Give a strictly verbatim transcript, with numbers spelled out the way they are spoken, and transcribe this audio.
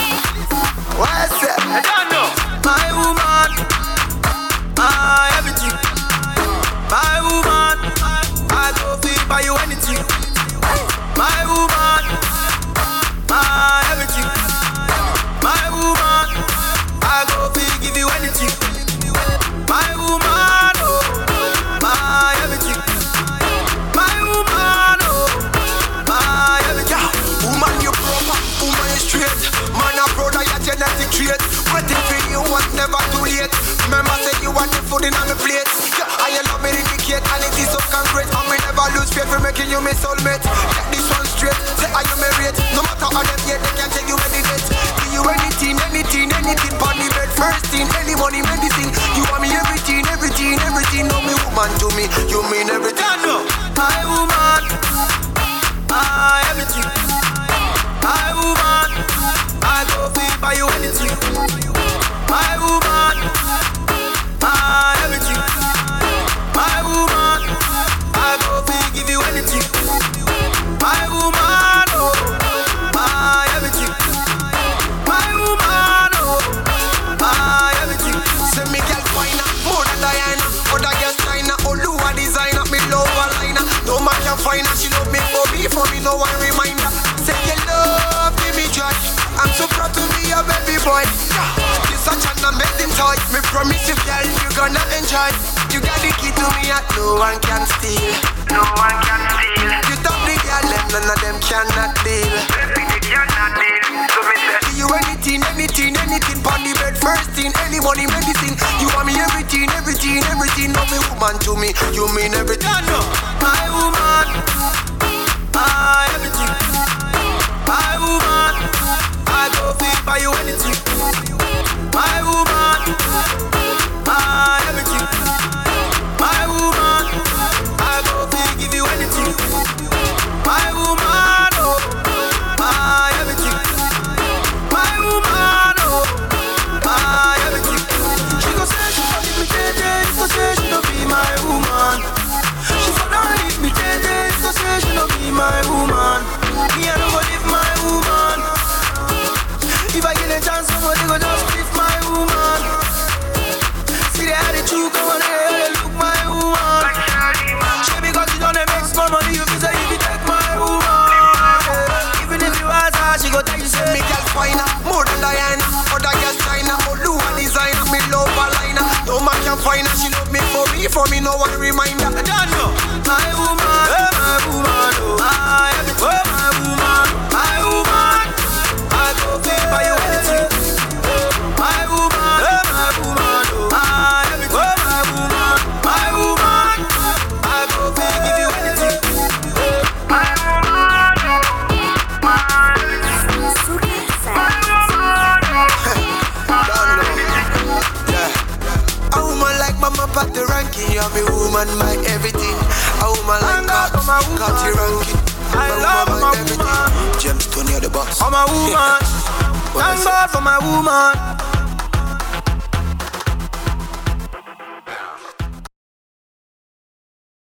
What's that? I don't know. My woman, my everything. My woman, I go feel by you anything. My woman, my everything. My woman, I go feel give you anything. My woman, oh, my everything. My woman, oh, my everything. Yeah, woman you proper, woman you straight. Man a brother, your genetic trait. Waiting for you was never too late. Remember say you want the food in on the plate. Yeah, I love me indicate and it is so concrete. And we never lose faith for making you my soulmate. Get this one straight, say are you married? No matter how them yet, they can't take you any date. Give you anything, anything, anything. On the bed, first thing, any money, medicine. You want me everything, everything, everything. No me woman to me, you mean everything. My woman, my everything. My woman, I go feel by you anything. My woman, my everything. My woman, I go feel give you anything. My woman, oh, my everything. My woman, oh, my everything. Say me girl finer, more than Diana. Other girls China, Oluwa designer. Me love her liner. No man can find her, she love me for me, for me no one reminder. Say you love, give me joy. I'm so proud to be a baby boy. You're such an amazing toy. Me promise you, girl, you gonna enjoy. You got the key to me that no one can steal. No one can steal. You stop the girl, them none of them cannot deal. Baby, they cannot deal. So me say, Give you anything, anything, anything. On the bed, first thing, any money, medicine. You want me everything, everything, everything. No me woman to me, you mean everything. My woman, my everything. My woman, I go feel by you anything. My woman, my everything. My woman, I go feel give you anything. My woman, oh, my everything. My woman, oh, my everything. She go say she gon' leave me dead, so say she don't be my woman. She go down leave me dead, so say she don't be my woman. Me I don't go leave my woman. If I get a chance, somebody go just leave my woman. See the attitude, come on here, they look my woman. She because you don't make small money, you feel say if you take my woman. Even if you ask her, she go tell you say Me girl finer, more than Diana. Other girls China, Oluwa designer. Me love her liner. No man can find her, she love me for me, for me no one reminder. I don't know. My woman, oh, my woman, oh, my everything. Oh, my woman, my woman, I go feel by you anything. My woman, oh, my woman, oh, my everything. Oh, my woman, my woman, I go feel give you anything. my woman, my everything. My woman, Yeah. A woman like Mama Pat the ranking. You're me woman, my everything. A woman like Kat, Kat the ranking. I love my everything. woman. James Tony the boss. Oh, my woman, thank God for my woman.